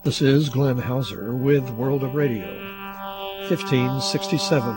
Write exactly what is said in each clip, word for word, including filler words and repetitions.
This is Glenn Hauser with World of Radio, fifteen sixty-seven.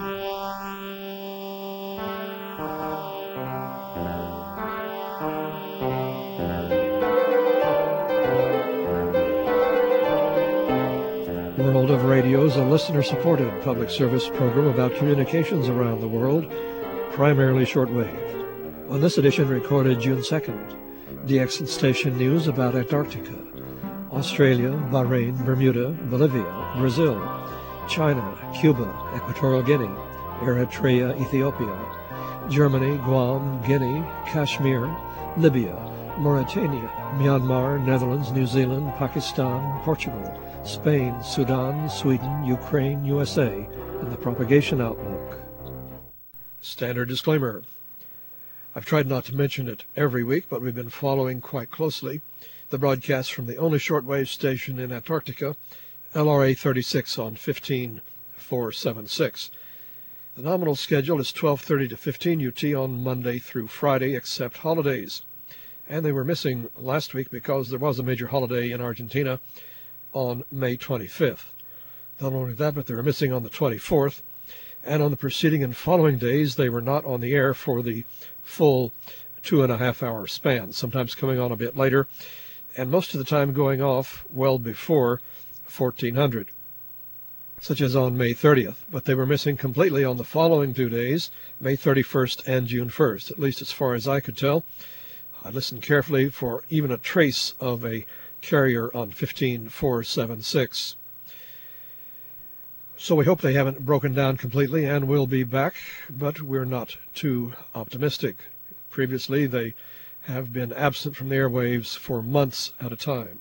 World of Radio is a listener-supported public service program about communications around the world, primarily shortwave. On this edition, recorded June second, D X Station News about Antarctica, Australia, Bahrain, Bermuda, Bolivia, Brazil, China, Cuba, Equatorial Guinea, Eritrea, Ethiopia, Germany, Guam, Guinea, Kashmir, Libya, Mauritania, Myanmar, Netherlands, New Zealand, Pakistan, Portugal, Spain, Sudan, Sweden, Ukraine, U S A, and the propagation outlook. Standard disclaimer. I've tried not to mention it every week, but we've been following quite closely the broadcast from the only shortwave station in Antarctica, L R A thirty-six on fifteen four seventy-six. The nominal schedule is twelve thirty to fifteen U T on Monday through Friday, except holidays. And they were missing last week because there was a major holiday in Argentina on May twenty-fifth. Not only that, but they were missing on the twenty-fourth, and on the preceding and following days, they were not on the air for the full two and a half hour span, sometimes coming on a bit later, and most of the time going off well before fourteen hundred, such as on May thirtieth, but they were missing completely on the following two days, May thirty-first and June first, at least as far as I could tell. I listened carefully for even a trace of a carrier on fifteen four seventy-six. So we hope they haven't broken down completely and will be back, but we're not too optimistic. Previously, they have been absent from the airwaves for months at a time.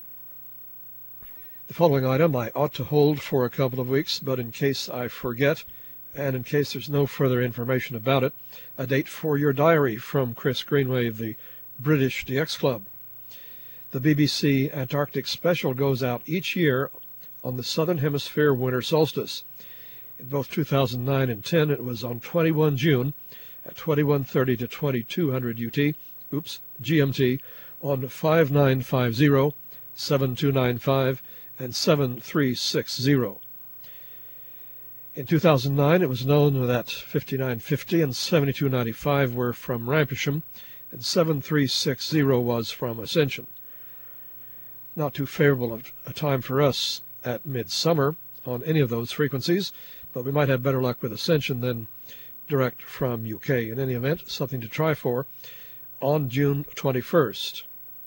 The following item I ought to hold for a couple of weeks, but in case I forget, and in case there's no further information about it, a date for your diary from Chris Greenway of the British D X Club. The B B C Antarctic Special goes out each year on the Southern Hemisphere winter solstice. In both two thousand nine and ten, it was on twenty-first June at twenty-one thirty to twenty-two hundred U T, oops, G M T, on five nine five zero, seven two nine five, and seven three six zero. In two thousand nine, it was known that fifty-nine fifty and seventy-two ninety-five were from Rampusham, and seven three six zero was from Ascension. Not too favorable a time for us at midsummer on any of those frequencies, but we might have better luck with Ascension than direct from U K. In any event, something to try for on June twenty-first.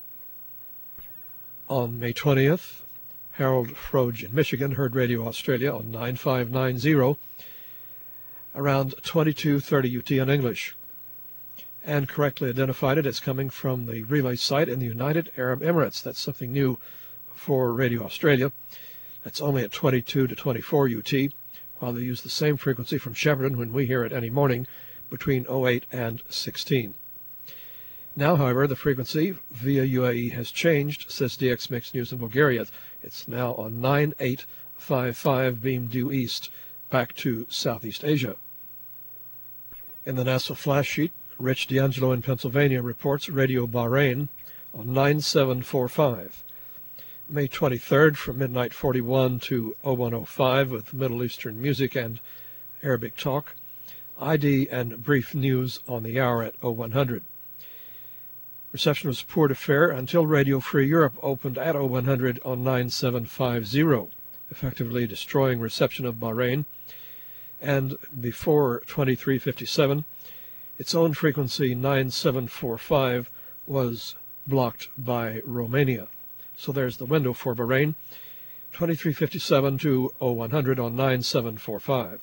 On May twentieth, Harold Froge in Michigan heard Radio Australia on nine five nine zero around twenty-two thirty U T in English, and correctly identified it as coming from the relay site in the United Arab Emirates. That's something new for Radio Australia. That's only at twenty-two to twenty-four U T, while they use the same frequency from Shepparton when we hear it any morning between oh eight and sixteen. Now, however, the frequency via U A E has changed, says D X Mix News in Bulgaria. It's now on nine eight five five beam due east, back to Southeast Asia. In the NASA flash sheet, Rich D'Angelo in Pennsylvania reports Radio Bahrain on nine seven four five. May twenty-third from midnight forty-one to oh one oh five with Middle Eastern music and Arabic talk. I D and brief news on the hour at oh one hundred. Reception was poor to fair until Radio Free Europe opened at oh one hundred on nine seven five zero, effectively destroying reception of Bahrain. And before twenty-three fifty-seven, its own frequency nine seven four five was blocked by Romania. So there's the window for Bahrain, twenty-three fifty-seven to oh one hundred on nine seven four five.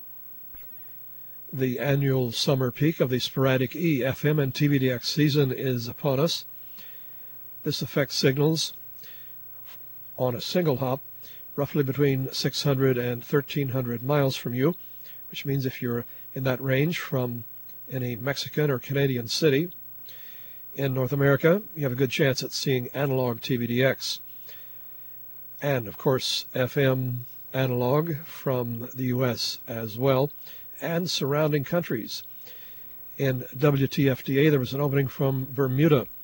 The annual summer peak of the sporadic E, F M, and T V D X season is upon us. This affects signals on a single hop, roughly between six hundred and thirteen hundred miles from you, which means if you're in that range from any Mexican or Canadian city in North America, you have a good chance at seeing analog T V D X. And, of course, F M analog from the U S as well, and surrounding countries. In W T F D A, there was an opening from Bermuda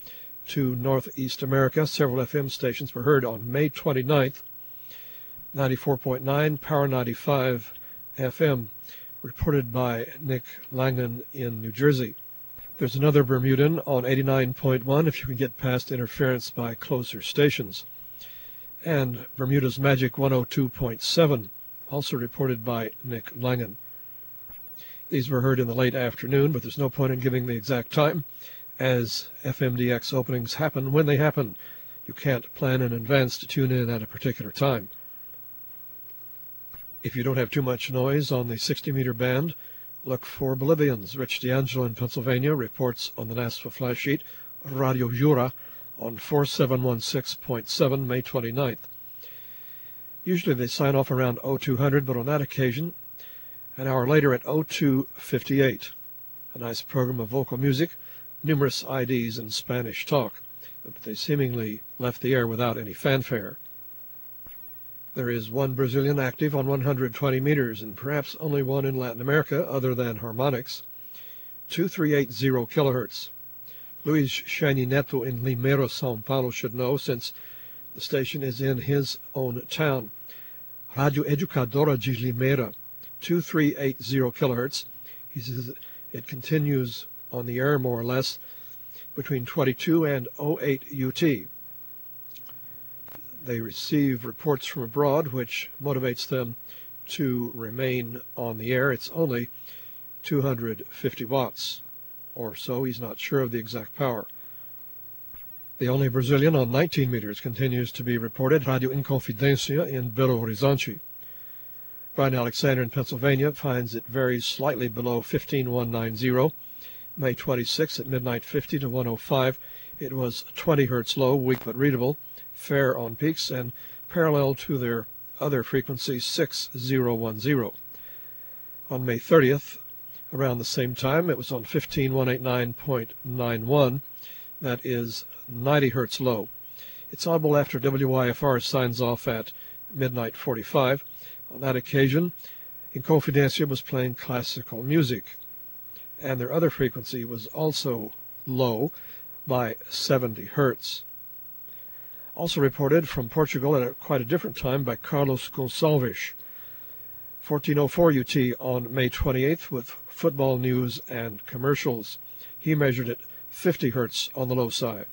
to Northeast America. Several F M stations were heard on May twenty-ninth. ninety-four point nine, Power ninety-five F M, reported by Nick Langan in New Jersey. There's another Bermudan on eighty-nine point one if you can get past interference by closer stations. And Bermuda's Magic one oh two point seven, also reported by Nick Langan. These were heard in the late afternoon, but there's no point in giving the exact time, as F M D X openings happen when they happen. You can't plan in advance to tune in at a particular time. If you don't have too much noise on the sixty meter band, look for Bolivians. Rich D'Angelo in Pennsylvania reports on the NASFA flash sheet, Radio Jura, on forty-seven sixteen point seven, May twenty-ninth. Usually they sign off around oh two hundred, but on that occasion, an hour later at oh two fifty-eight. A nice program of vocal music, numerous I Ds and Spanish talk, but they seemingly left the air without any fanfare. There is one Brazilian active on one hundred twenty meters, and perhaps only one in Latin America other than harmonics. two three eight zero kilohertz. Luis Shiny Neto in Limeira, São Paulo should know, since the station is in his own town. Radio Educadora de Limeira, two three eight zero kilohertz. He says it continues on the air more or less between twenty-two and oh eight U T. They receive reports from abroad, which motivates them to remain on the air. It's only two hundred fifty watts or so. He's not sure of the exact power. The only Brazilian on nineteen meters continues to be reported, Radio Inconfidencia in Belo Horizonte. Brian Alexander in Pennsylvania finds it varies slightly below fifteen one ninety. May twenty-sixth at midnight fifty to one oh five. It was twenty hertz low, weak but readable, fair on peaks, and parallel to their other frequency six zero one zero. On May thirtieth, around the same time, it was on fifteen one eighty-nine point nine one. That is ninety hertz low. It's audible after W Y F R signs off at midnight forty-five. On that occasion, Inconfidencia was playing classical music, and their other frequency was also low by seventy hertz. Also reported from Portugal at a, quite a different time by Carlos Gonçalves, fourteen oh four U T on May twenty-eighth with football news and commercials. He measured at fifty hertz on the low side.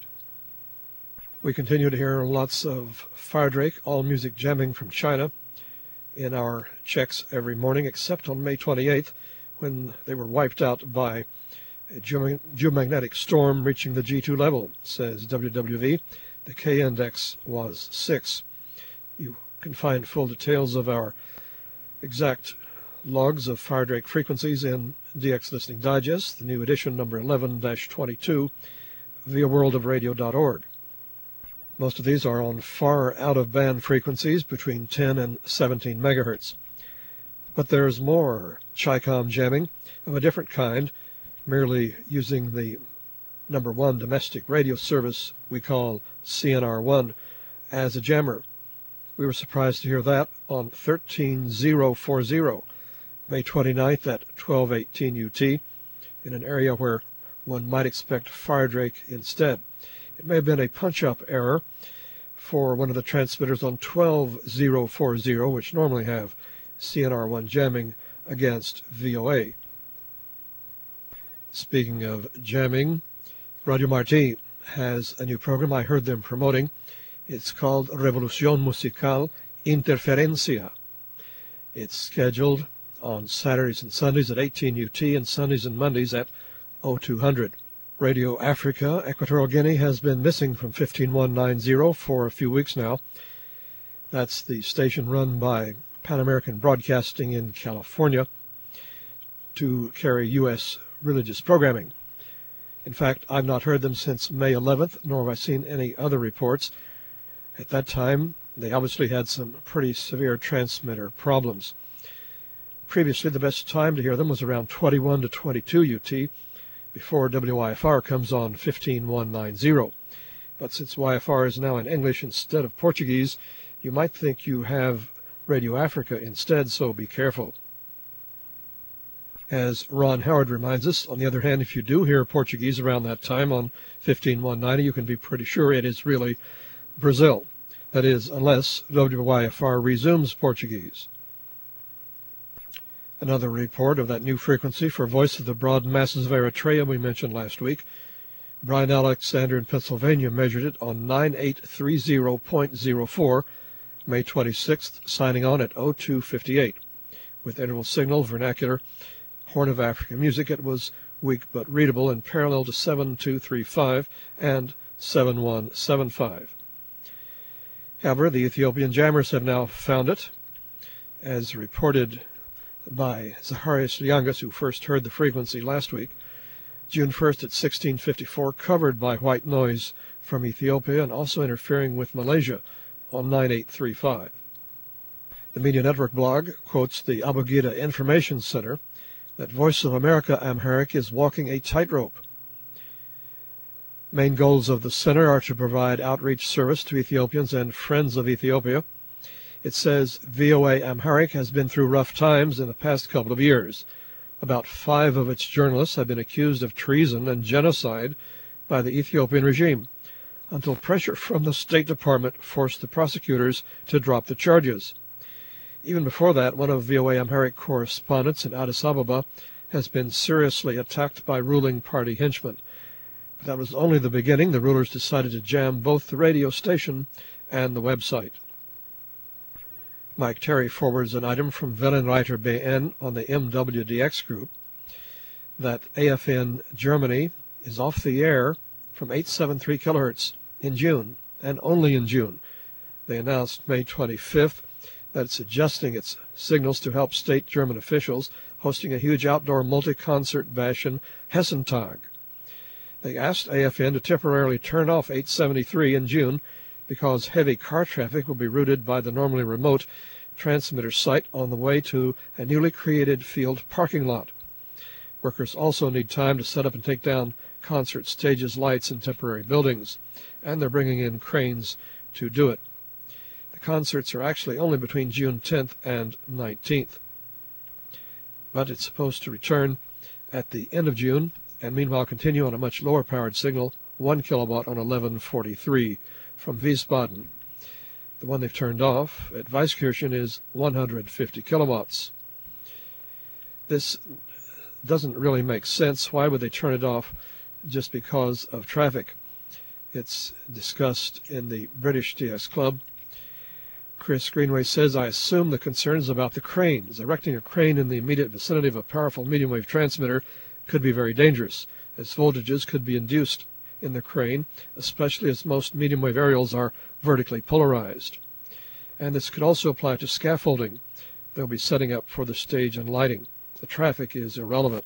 We continue to hear lots of Firedrake, all music jamming from China, in our checks every morning, except on May twenty-eighth, when they were wiped out by a geomagnetic storm reaching the G two level, says W W V. The K index was six. You can find full details of our exact logs of Firedrake frequencies in D X Listening Digest, the new edition number eleven dash twenty-two, via world of radio dot org. Most of these are on far out-of-band frequencies between ten and seventeen megahertz. But there's more Chi-Com jamming of a different kind, merely using the number one domestic radio service we call C N R one as a jammer. We were surprised to hear that on thirteen thousand forty, May twenty-ninth at twelve eighteen U T, in an area where one might expect Firedrake instead. It may have been a punch-up error for one of the transmitters on twelve thousand forty, which normally have C N R one jamming against V O A. Speaking of jamming, Radio Marti has a new program I heard them promoting. It's called Revolución Musical Interferencia. It's scheduled on Saturdays and Sundays at eighteen U T and Sundays and Mondays at oh two hundred. Radio Africa, Equatorial Guinea, has been missing from fifteen one ninety for a few weeks now. That's the station run by Pan American Broadcasting in California to carry U S religious programming. In fact, I've not heard them since May eleventh, nor have I seen any other reports. At that time, they obviously had some pretty severe transmitter problems. Previously, the best time to hear them was around twenty-one to twenty-two U T, before W Y F R comes on fifteen one ninety. But since Y F R is now in English instead of Portuguese, you might think you have Radio Africa instead, so be careful. As Ron Howard reminds us, on the other hand, if you do hear Portuguese around that time on fifteen one ninety, you can be pretty sure it is really Brazil. That is, unless W Y F R resumes Portuguese. Another report of that new frequency for Voice of the Broad Masses of Eritrea we mentioned last week. Brian Alexander in Pennsylvania measured it on nine eight three zero point zero four, May twenty-sixth, signing on at oh two fifty-eight. With interval signal, vernacular, Horn of Africa music, it was weak but readable and parallel to seven two three five and seven one seven five. However, the Ethiopian jammers have now found it, as reported by Zacharias Liangas, who first heard the frequency last week. June first at sixteen fifty-four, covered by white noise from Ethiopia and also interfering with Malaysia on nine eight three five. The Media Network blog quotes the Abugida Information Center that Voice of America Amharic is walking a tightrope. Main goals of the center are to provide outreach service to Ethiopians and friends of Ethiopia. It says V O A Amharic has been through rough times in the past couple of years. About five of its journalists have been accused of treason and genocide by the Ethiopian regime, until pressure from the State Department forced the prosecutors to drop the charges. Even before that, one of V O A Amharic correspondents in Addis Ababa has been seriously attacked by ruling party henchmen. But that was only the beginning. The rulers decided to jam both the radio station and the website. Mike Terry forwards an item from Wellenreiter B N on the M W D X group that A F N Germany is off the air from eight seventy-three kilohertz in June, and only in June. They announced May twenty-fifth that it's adjusting its signals to help state German officials hosting a huge outdoor multi-concert bash in Hessentag. They asked A F N to temporarily turn off eight seventy-three in June because heavy car traffic will be routed by the normally remote transmitter site on the way to a newly created field parking lot. Workers also need time to set up and take down concert stages, lights, and temporary buildings, and they're bringing in cranes to do it. The concerts are actually only between June tenth and nineteenth, but it's supposed to return at the end of June, and meanwhile continue on a much lower powered signal, one kilowatt on eleven forty-three from Wiesbaden. The one they've turned off at Weiskirchen is one hundred fifty kilowatts. This doesn't really make sense. Why would they turn it off just because of traffic? It's discussed in the British T X Club. Chris Greenway says, I assume the concerns about the cranes. Erecting a crane in the immediate vicinity of a powerful medium wave transmitter could be very dangerous, as voltages could be induced in the crane, especially as most medium wave aerials are vertically polarized. And this could also apply to scaffolding they'll be setting up for the stage and lighting. The traffic is irrelevant.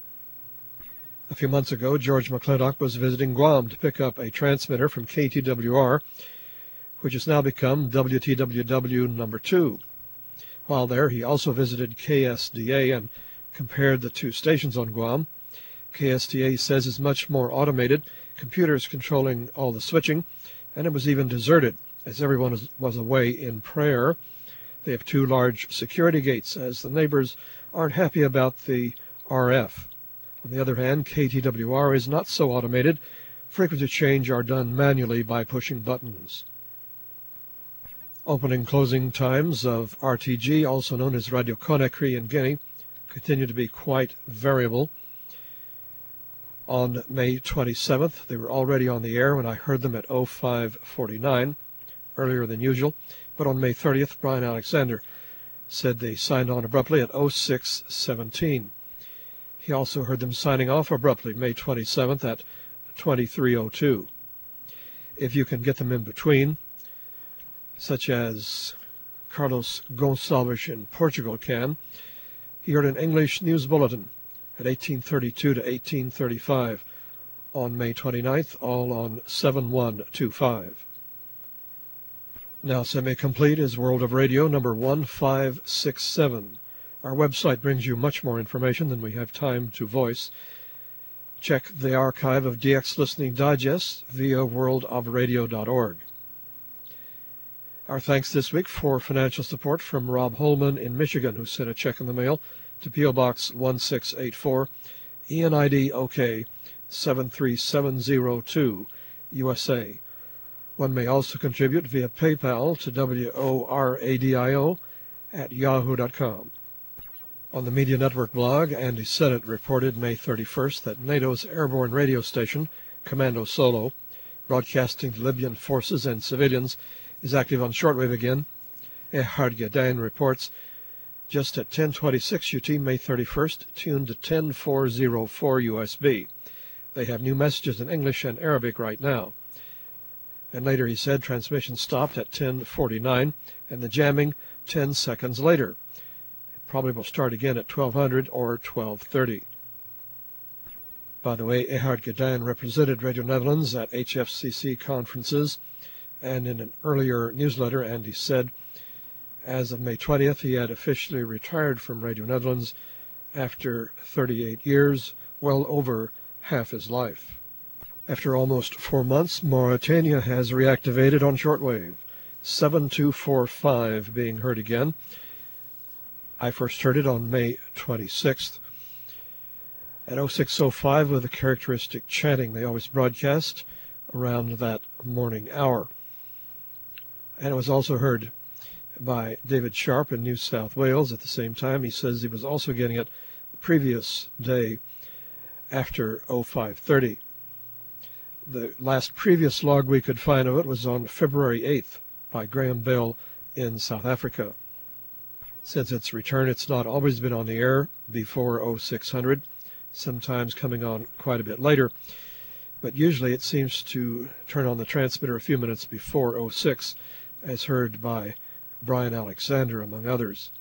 A few months ago, George McClintock was visiting Guam to pick up a transmitter from K T W R, which has now become W T W W number two. While there, he also visited K S D A and compared the two stations on Guam. K S D A says is much more automated, computers controlling all the switching, and it was even deserted, as everyone was, was away in prayer. They have two large security gates, as the neighbors aren't happy about the R F. On the other hand, K T W R is not so automated. Frequency change are done manually by pushing buttons. Opening closing times of R T G, also known as Radio Conakry in Guinea, continue to be quite variable. On May twenty-seventh, they were already on the air when I heard them at oh five forty-nine, earlier than usual, but on May thirtieth, Brian Alexander said they signed on abruptly at oh six seventeen. He also heard them signing off abruptly May twenty-seventh at twenty-three oh two. If you can get them in between, such as Carlos Gonçalves in Portugal can, he heard an English news bulletin at eighteen thirty-two to eighteen thirty-five on May twenty-ninth, all on seven one two five. Now semi-complete is World of Radio number one five six seven. Our website brings you much more information than we have time to voice. Check the archive of D X Listening Digests via world of radio dot org. Our thanks this week for financial support from Rob Holman in Michigan, who sent a check in the mail to P O. Box one six eight four, E N I D O K seven three seven zero two, U S A. One may also contribute via PayPal to W O R A D I O at yahoo dot com. On the Media Network blog, Andy Sennett reported May thirty-first that NATO's airborne radio station, Commando Solo, broadcasting to Libyan forces and civilians, is active on shortwave again. Ehud Gedain reports, just at ten twenty-six U T, May thirty-first, tuned to ten four oh four U S B. They have new messages in English and Arabic right now. And later he said transmission stopped at ten forty-nine and the jamming ten seconds later. Probably will start again at twelve hundred or twelve thirty. By the way, Ehud Gedain represented Radio Netherlands at H F C C conferences, and in an earlier newsletter, Andy said, as of May twentieth, he had officially retired from Radio Netherlands after thirty-eight years, well over half his life. After almost four months, Mauritania has reactivated on shortwave, seven two four five being heard again. I first heard it on May twenty-sixth at oh six oh five with the characteristic chanting they always broadcast around that morning hour. And it was also heard by David Sharp in New South Wales at the same time. He says he was also getting it the previous day after oh five thirty. The last previous log we could find of it was on February eighth by Graham Bell in South Africa. Since its return, it's not always been on the air before oh six hundred, sometimes coming on quite a bit later, but usually it seems to turn on the transmitter a few minutes before oh six, as heard by Brian Alexander, among others.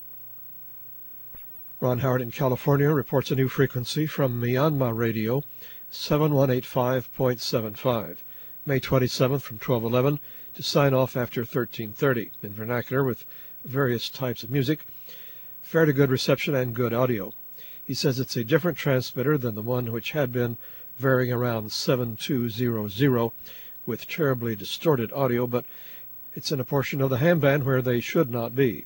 Ron Howard in California reports a new frequency from Myanmar Radio, seven one eight five point seven five, May twenty-seventh from twelve eleven to sign off after thirteen thirty, in vernacular with various types of music, fair to good reception and good audio. He says it's a different transmitter than the one which had been varying around seven two zero zero with terribly distorted audio, but it's in a portion of the ham band where they should not be.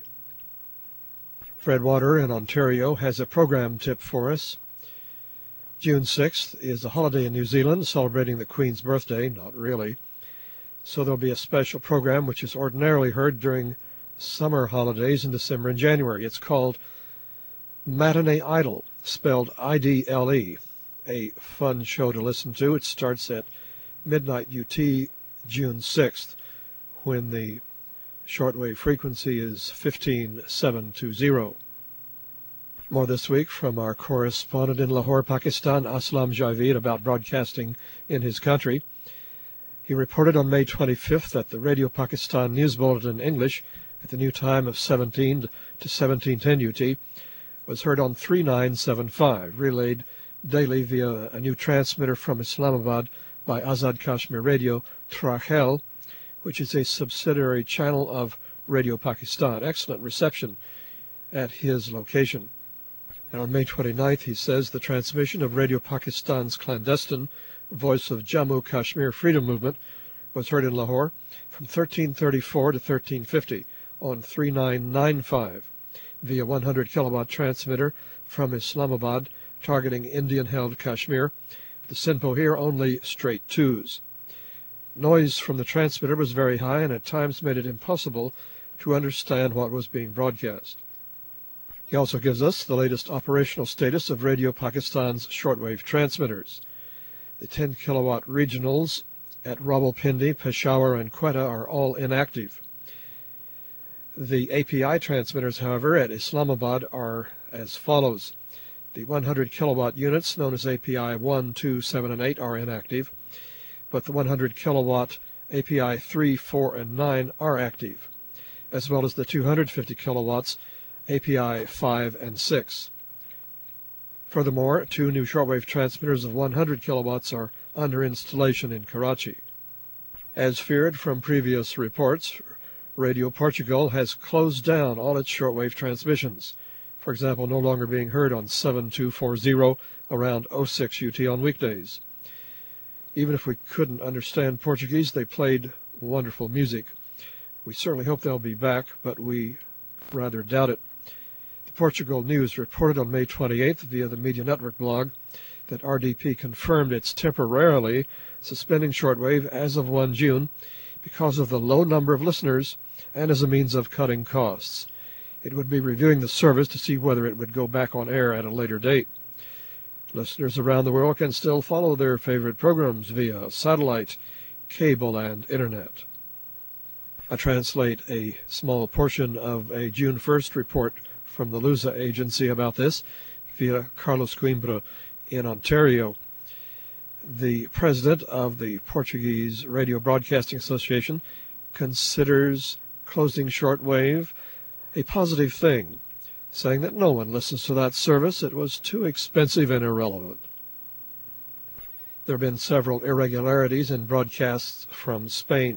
Fred Water in Ontario has a program tip for us. June sixth is a holiday in New Zealand celebrating the Queen's birthday. Not really. So there'll be a special program which is ordinarily heard during summer holidays in December and January. It's called Matinee Idol, spelled I D L E. A fun show to listen to. It starts at midnight U T, June sixth, when the shortwave frequency is fifteen seven twenty. More this week from our correspondent in Lahore, Pakistan, Aslam Javeed, about broadcasting in his country. He reported on May twenty-fifth that the Radio Pakistan News Bulletin in English at the new time of seventeen to seventeen ten U T was heard on three nine seven five, relayed daily via a new transmitter from Islamabad by Azad Kashmir Radio, Trahel, which is a subsidiary channel of Radio Pakistan. Excellent reception at his location. And on May twenty-ninth, he says the transmission of Radio Pakistan's clandestine Voice of Jammu Kashmir Freedom Movement was heard in Lahore from thirteen thirty-four to thirteen fifty on three nine nine five via one hundred kilowatt transmitter from Islamabad targeting Indian-held Kashmir. The SINPO here only straight twos. Noise from the transmitter was very high and at times made it impossible to understand what was being broadcast. He also gives us the latest operational status of Radio Pakistan's shortwave transmitters. The ten kilowatt regionals at Rawalpindi, Peshawar, and Quetta are all inactive. The A P I transmitters, however, at Islamabad are as follows. The one hundred kilowatt units, known as A P I one, two, seven, and eight, are inactive, but the one hundred kilowatt A P I three, four, and nine are active, as well as the two hundred fifty kilowatts A P I five and six. Furthermore, two new shortwave transmitters of one hundred kilowatts are under installation in Karachi. As feared from previous reports, Radio Portugal has closed down all its shortwave transmissions, for example, no longer being heard on seven two four zero around oh six U T on weekdays. Even if we couldn't understand Portuguese, they played wonderful music. We certainly hope they'll be back, but we rather doubt it. The Portugal News reported on May twenty-eighth via the Media Network blog that R D P confirmed it's temporarily suspending shortwave as of the first of June because of the low number of listeners and as a means of cutting costs. It would be reviewing the service to see whether it would go back on air at a later date. Listeners around the world can still follow their favorite programs via satellite, cable, and internet. I translate a small portion of a June first report from the Lusa agency about this via Carlos Coimbra in Ontario. The president of the Portuguese Radio Broadcasting Association considers closing shortwave a positive thing, saying that no one listens to that service. It was too expensive and irrelevant. There have been several irregularities in broadcasts from Spain.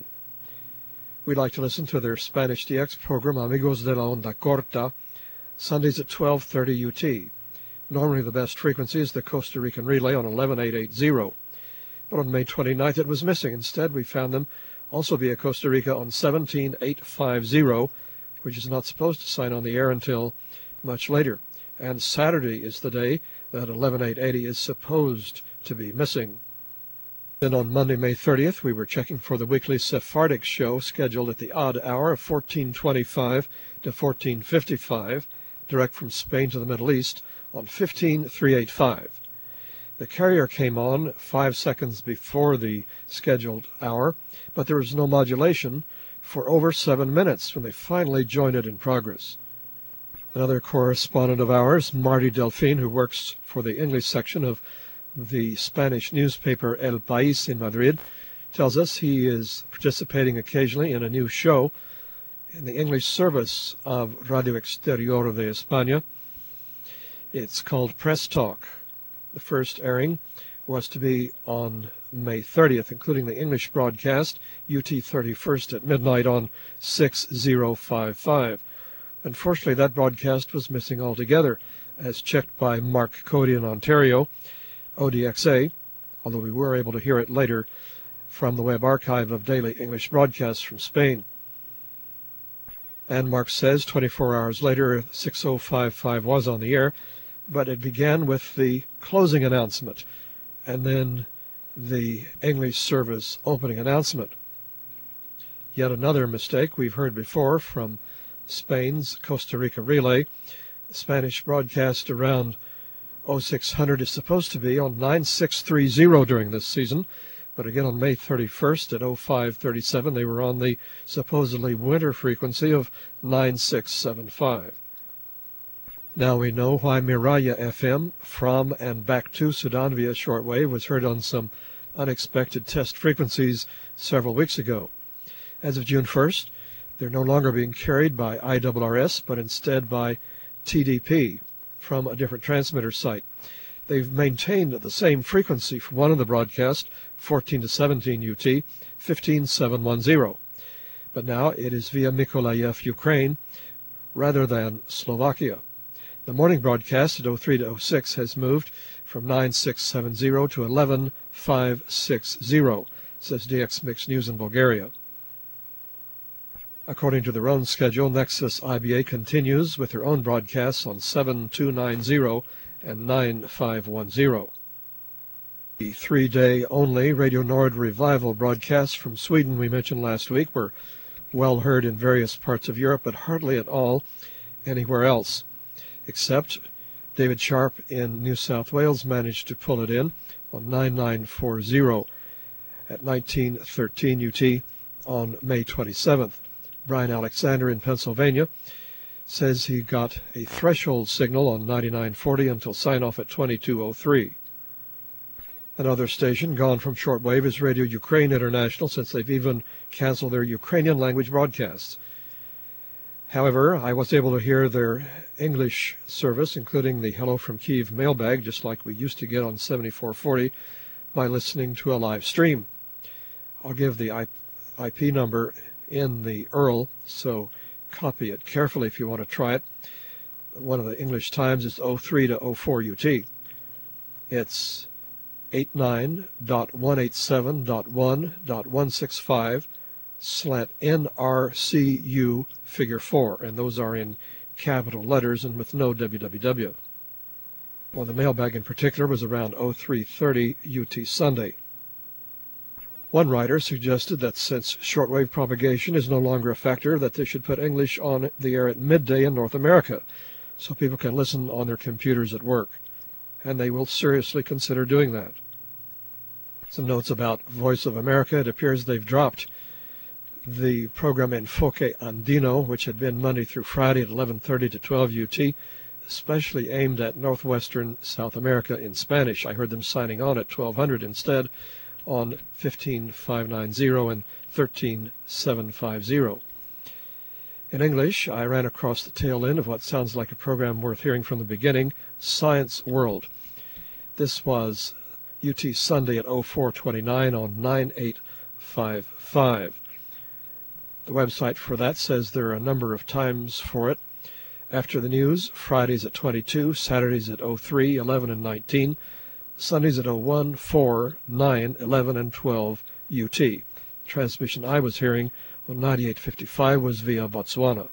We like to listen to their Spanish D X program, Amigos de la Onda Corta, Sundays at twelve thirty U T. Normally the best frequency is the Costa Rican relay on eleven eight eighty. But on May twenty-ninth it was missing. Instead we found them also via Costa Rica on seventeen eight fifty, which is not supposed to sign on the air until much later. And Saturday is the day that eleven eight eighty is supposed to be missing. Then on Monday, May thirtieth, we were checking for the weekly Sephardic show scheduled at the odd hour of fourteen twenty-five to fourteen fifty-five, direct from Spain to the Middle East, on fifteen three eighty-five. The carrier came on five seconds before the scheduled hour, but there was no modulation for over seven minutes when they finally joined it in progress. Another correspondent of ours, Marty Delphine, who works for the English section of the Spanish newspaper El País in Madrid, tells us he is participating occasionally in a new show in the English service of Radio Exterior de España. It's called Press Talk. The first airing was to be on May thirtieth, including the English broadcast, U T thirty-first at midnight on six thousand fifty-five. Unfortunately, that broadcast was missing altogether, as checked by Mark Cody in Ontario, O D X A, although we were able to hear it later from the web archive of daily English broadcasts from Spain. And Mark says twenty-four hours later, six thousand fifty-five was on the air, but it began with the closing announcement and then the English service opening announcement. Yet another mistake we've heard before from Spain's Costa Rica relay. The Spanish broadcast around oh six hundred is supposed to be on nine six thirty during this season, but again on May thirty-first at oh five thirty-seven they were on the supposedly winter frequency of nine six seven five. Now we know why Miraya F M from and back to Sudan via shortwave was heard on some unexpected test frequencies several weeks ago. As of June first, they're no longer being carried by I R R S, but instead by T D P from a different transmitter site. They've maintained the same frequency for one of the broadcasts, fourteen to seventeen U T, fifteen seven ten. But now it is via Mykolaiv, Ukraine, rather than Slovakia. The morning broadcast at oh three to oh six has moved from nine six seven zero to eleven five sixty, says D X Mix News in Bulgaria. According to their own schedule, Nexus I B A continues with their own broadcasts on seven two nine zero and nine five one zero. The three-day only Radio Nord revival broadcasts from Sweden we mentioned last week were well heard in various parts of Europe, but hardly at all anywhere else, except David Sharp in New South Wales managed to pull it in on nine nine four zero at nineteen thirteen U T on May twenty-seventh. Brian Alexander in Pennsylvania says he got a threshold signal on ninety-nine forty until sign-off at twenty-two oh three. Another station gone from shortwave is Radio Ukraine International, since they've even canceled their Ukrainian language broadcasts. However, I was able to hear their English service, including the Hello from Kyiv mailbag, just like we used to get on seventy-four forty, by listening to a live stream. I'll give the I P number in the U R L, so copy it carefully if you want to try it. One of the English times is oh three to oh four U T. It's eighty-nine dot one eighty-seven dot one dot one sixty-five slant N R C U figure four, and those are in capital letters and with no W W W. Well, the mailbag in particular was around oh three thirty U T Sunday. One writer suggested that since shortwave propagation is no longer a factor, that they should put English on the air at midday in North America so people can listen on their computers at work, and they will seriously consider doing that. Some notes about Voice of America. It appears they've dropped the program Enfoque Andino, which had been Monday through Friday at eleven thirty to twelve U T, especially aimed at northwestern South America in Spanish. I heard them signing on at twelve hundred instead on fifteen five ninety and thirteen seven fifty. In English, I ran across the tail end of what sounds like a program worth hearing from the beginning, Science World. This was U T Sunday at oh four twenty-nine on nine eight five five. The website for that says there are a number of times for it. After the news, Fridays at twenty-two, Saturdays at oh three, eleven, and nineteen, Sundays at oh one, four, nine, eleven, and twelve U T. The transmission I was hearing on ninety-eight fifty-five was via Botswana.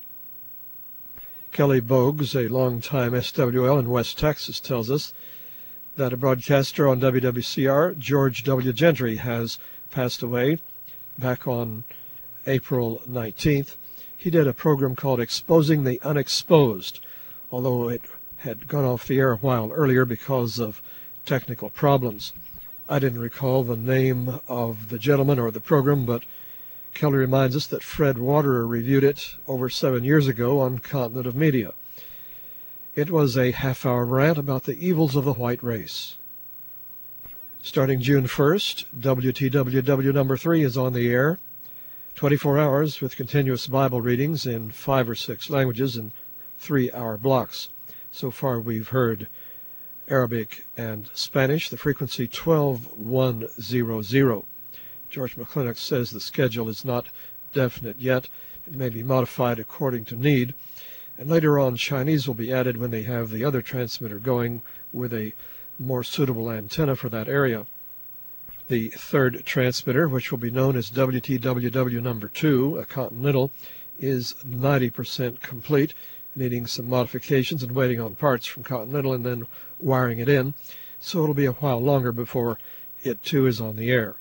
Kelly Bogues, a longtime S W L in West Texas, tells us that a broadcaster on W W C R, George W. Gentry, has passed away back on April nineteenth. He did a program called Exposing the Unexposed, although it had gone off the air a while earlier because of technical problems. I didn't recall the name of the gentleman or the program, but Kelly reminds us that Fred Waterer reviewed it over seven years ago on Continent of Media. It was a half-hour rant about the evils of the white race. Starting June first, W T W W number three is on the air, twenty-four hours with continuous Bible readings in five or six languages in three-hour blocks. So far we've heard Arabic and Spanish, the frequency twelve one hundred. George McClintock says the schedule is not definite yet. It may be modified according to need. And later on, Chinese will be added when they have the other transmitter going with a more suitable antenna for that area. The third transmitter, which will be known as W T W W number two, a Continental, is ninety percent complete, needing some modifications and waiting on parts from Continental and then wiring it in, so it'll be a while longer before it too is on the air.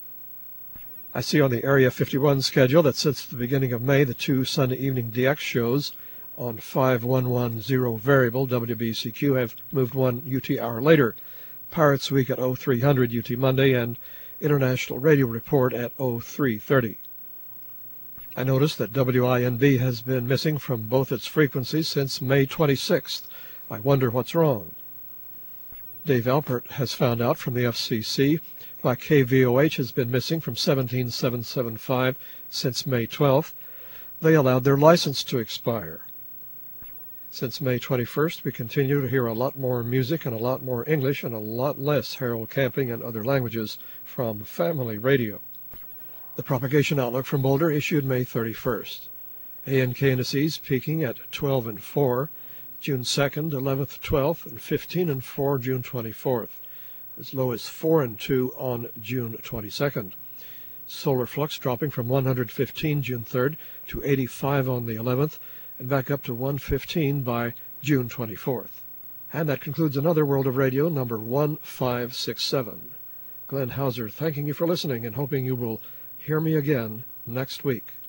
I see on the Area fifty-one schedule that since the beginning of May, the two Sunday evening D X shows on five one one zero variable W B C Q have moved one U T hour later. Pirates Week at oh three hundred U T Monday and International Radio Report at oh three thirty. I noticed that W I N B has been missing from both its frequencies since May twenty-sixth. I wonder what's wrong. Dave Alpert has found out from the F C C why K V O H has been missing from seventeen seven seventy-five since May twelfth. They allowed their license to expire. Since May twenty-first, we continue to hear a lot more music and a lot more English and a lot less Harold Camping and other languages from Family Radio. The propagation outlook from Boulder issued May thirty-first. A N K indices peaking at twelve and four, June second, eleventh, twelfth, and fifteen and four, June twenty-fourth, as low as four and two on June twenty-second. Solar flux dropping from one hundred fifteen June third to eighty-five on the eleventh, and back up to one fifteen by June twenty-fourth. And that concludes another World of Radio, number one five six seven. Glenn Hauser thanking you for listening and hoping you will hear me again next week.